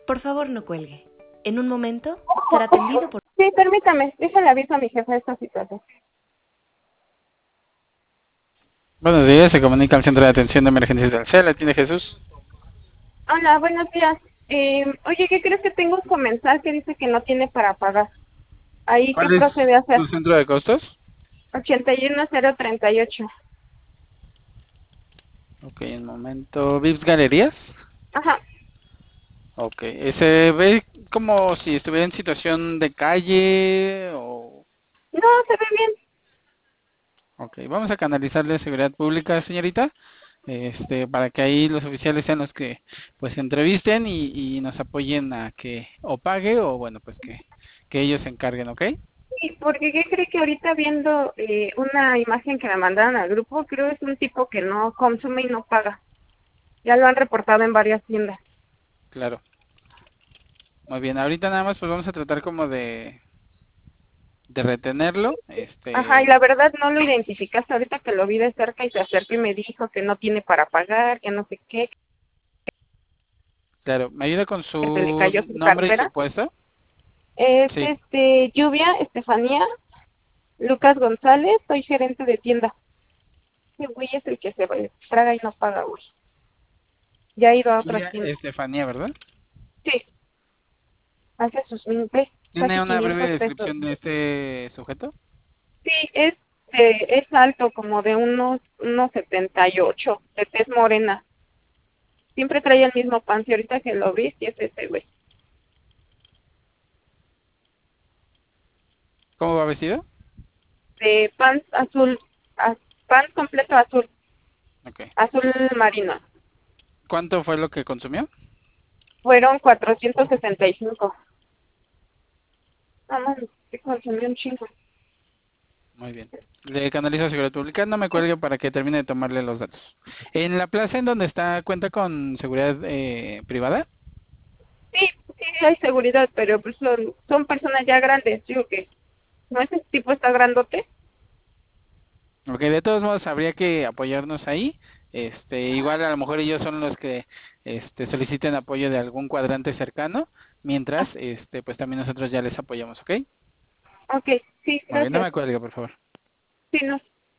Por favor, no cuelgue. En un momento será atendido por... Sí, permítame, déjale aviso a mi jefa de esta situación. Buenos días, se comunica al Centro de Atención de Emergencias del CEL, ¿tiene Jesús? Hola, buenos días. Oye, ¿qué crees que tengo un comensal que dice que no tiene para pagar? Ahí, ¿qué ¿Cuál es procede a hacer? su centro de costos? 81038. Ok, un momento. ¿Vips Galerías? Ajá. Ok, ¿se ve como si estuviera en situación de calle o...? No, se ve bien. Ok, vamos a canalizarle seguridad pública, señorita, para que ahí los oficiales sean los que pues entrevisten y nos apoyen a que o pague o bueno, pues que ellos se encarguen, ¿ok? Sí, porque ¿qué cree que ahorita viendo una imagen que me mandaron al grupo, creo es un tipo que no consume y no paga? Ya lo han reportado en varias tiendas. Claro. Muy bien, ahorita nada más pues vamos a tratar como de retenerlo, Ajá, y la verdad no lo identificaste ahorita que lo vi de cerca y se acercó y me dijo que no tiene para pagar, que no sé qué, claro, ¿me ayuda con que se le su cayó su nombre y su cartera. puesto? Es Sí, Lluvia, Estefanía, Lucas González, soy gerente de tienda. Ese güey es el que se traga y no paga, güey. Ya ha ido a otras Lluvia tiendas. Estefanía, ¿verdad? Sí, hace sus ve, ¿Tiene casi una breve 500 pesos. descripción de este sujeto? Sí, es alto, como de unos 78, de tez morena. Siempre trae el mismo pan, y ahorita que lo vi, sí es ese güey. ¿Cómo va vestido? De pan azul, pan completo azul, Ok. azul marino. ¿Cuánto fue lo que consumió? Fueron 465. Nada más, se consumió un chingo. Muy bien. Le canalizo a Seguridad Pública, no me cuelgue para que termine de tomarle los datos. ¿En la plaza en donde está cuenta con seguridad privada? Sí, sí hay seguridad, pero pues son personas ya grandes, digo que no ese tipo está grandote. Ok, de todos modos habría que apoyarnos ahí. Igual a lo mejor ellos son los que soliciten apoyo de algún cuadrante cercano, mientras pues también nosotros ya les apoyamos, ¿ok? Ok, sí, Muy bien, no gracias. me cuelgue, por favor. Sí, no,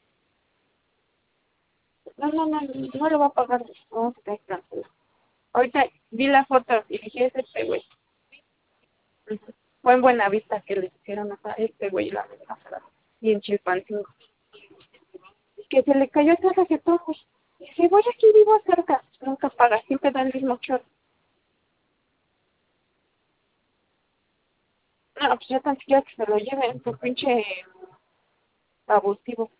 no lo va a pagar. Vamos a tener que cancelar. Ahorita vi la foto y dije, es este güey. Ujú. Fue en Buenavista que le hicieron a este güey la verdad. Y en Chilpancingo. Que se le cayó el tarjetón, güey. Y dije, voy aquí vivo cerca. Nunca paga, siempre da el mismo short. No, pues ya tan siquiera que se lo lleven, por pinche abusivo.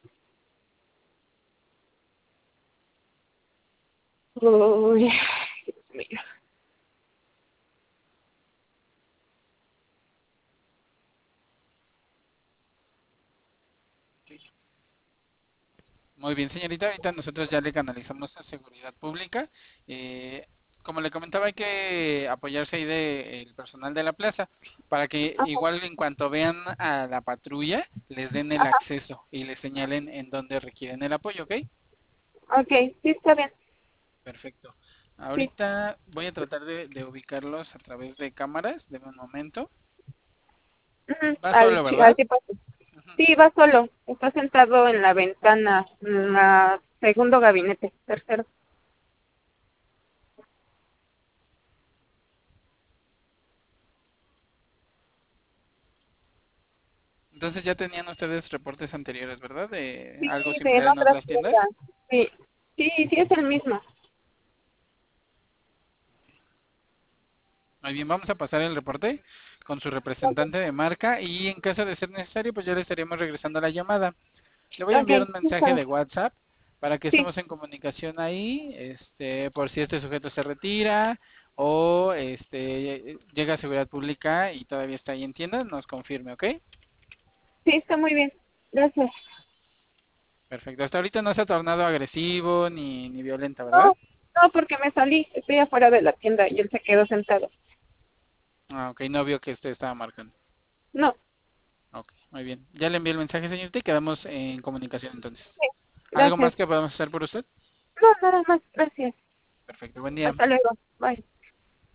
Uy, Dios mío. Muy bien, señorita, ahorita nosotros ya le canalizamos a Seguridad Pública. Eh, Como le comentaba, hay que apoyarse ahí del personal de la plaza para que Ajá, igual en cuanto vean a la patrulla les den el ajá. acceso y les señalen en dónde requieren el apoyo, ¿ok? Ok, sí, está bien. Perfecto. Sí. Ahorita voy a tratar de ubicarlos a través de cámaras, de un momento. Ujú, Va solo, al ¿verdad? tipo. Ujú. Sí, va solo. Está sentado en la ventana, en la segundo gabinete, tercero. Entonces ya tenían ustedes reportes anteriores, ¿verdad? De Sí, algo de en similar en otras otras tiendas. tiendas. Sí, sí, sí es el mismo. Muy bien, vamos a pasar el reporte con su Ok, representante de marca y en caso de ser necesario, pues ya le estaríamos regresando la llamada. Le voy a enviar okay, un sí, está mensaje bien. de WhatsApp para que Sí, estemos en comunicación ahí, por si este sujeto se retira o llega a seguridad pública y todavía está ahí en tienda, nos confirme, ¿ok? sí, está muy bien. Gracias. Perfecto. Hasta ahorita no se ha tornado agresivo ni violenta, ¿verdad? No, no, porque me salí. Estoy afuera de la tienda y él se quedó sentado. Ah, ok, no vio que usted estaba marcando. No, Ok, muy bien. Ya le envié el mensaje, señorita, y quedamos en comunicación entonces. sí, ¿Algo gracias. más que podamos hacer por usted? No, nada más. Gracias. Perfecto, buen día. Hasta luego. Bye.